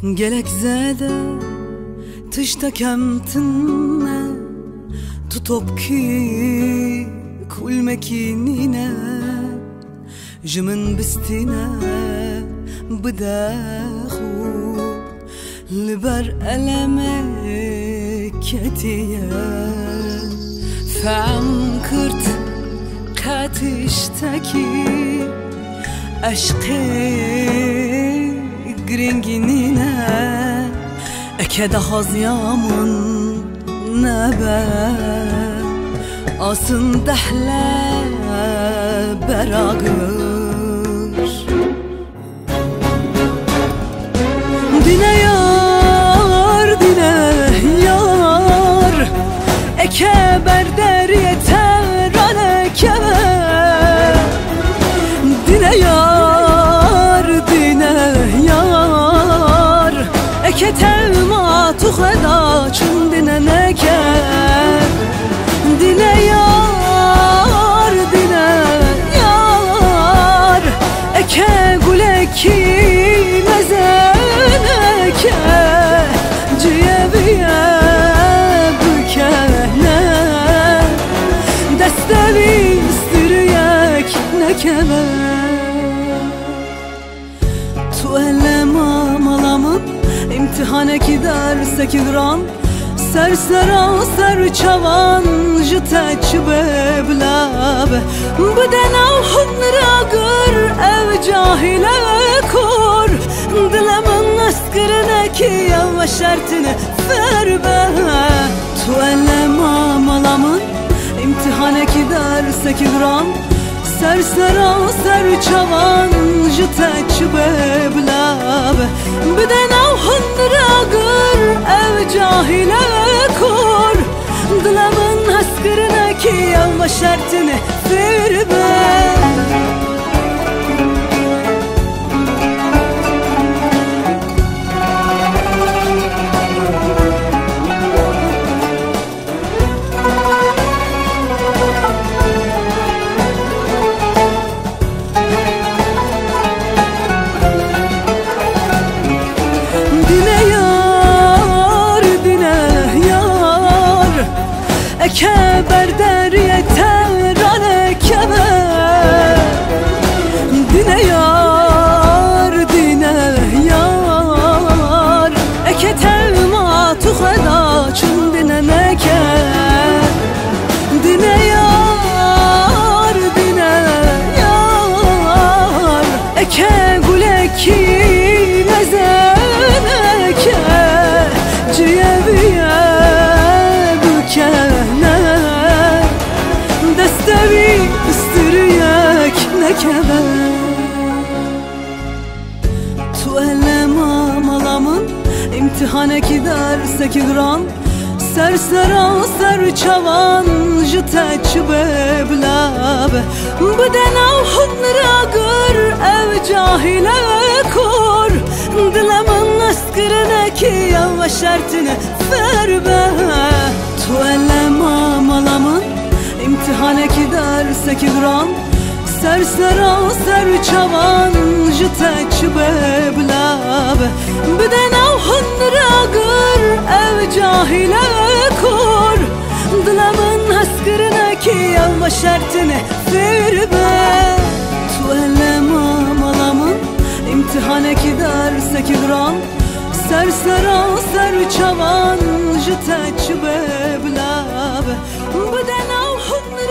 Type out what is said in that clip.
Gelek zede tışta kemtinne tutup ki kul mekinine jimin bistine bıdahu liber eleme ketiye fem kırt katişteki aşkı gringinine ekede hazyamın nebe asın dehle beragır dine yar eke berder yeter aleke dine yar eke tevma tuğeda çün dine neke dine yar eke guleki mezeneke ciyeviye bükene destevi istiriyek nekeme tu elema malamın imtihaneki derseki gram sersera ser çavan jiteç beblabe bdenav hunra gır ev cahile kor dilemin askırına ki yava şertini ferbe tu elema malamın imtihaneki derseki gram sersera ser çavan jiteç beblabe bdenav hunra gır ev cahile kor dilemin haskırına ki yava şertini ferbe eke berder yeter alekeme dine yar eke tevma tuğeda çün dine neke dine yar eke guleki mezeneke ciyeviye destevi istiriyek nekebe tu elema malamın imtihaneki derseki gram sersera ser çavan jiteç beblabe bdenav hunra gır ev cahile kor dilemin askırına ki yava şertini ferbe tu elema malamın imtihaneki derseki gram sersera ser çavan jiteç beblabe bdenav hunra gır ev cahile kor dilemin haskırına ki yava şertini ferbe tu elema malamın imtihaneki derseki gram sersera ser çavan jiteç beblabe bdenav hunra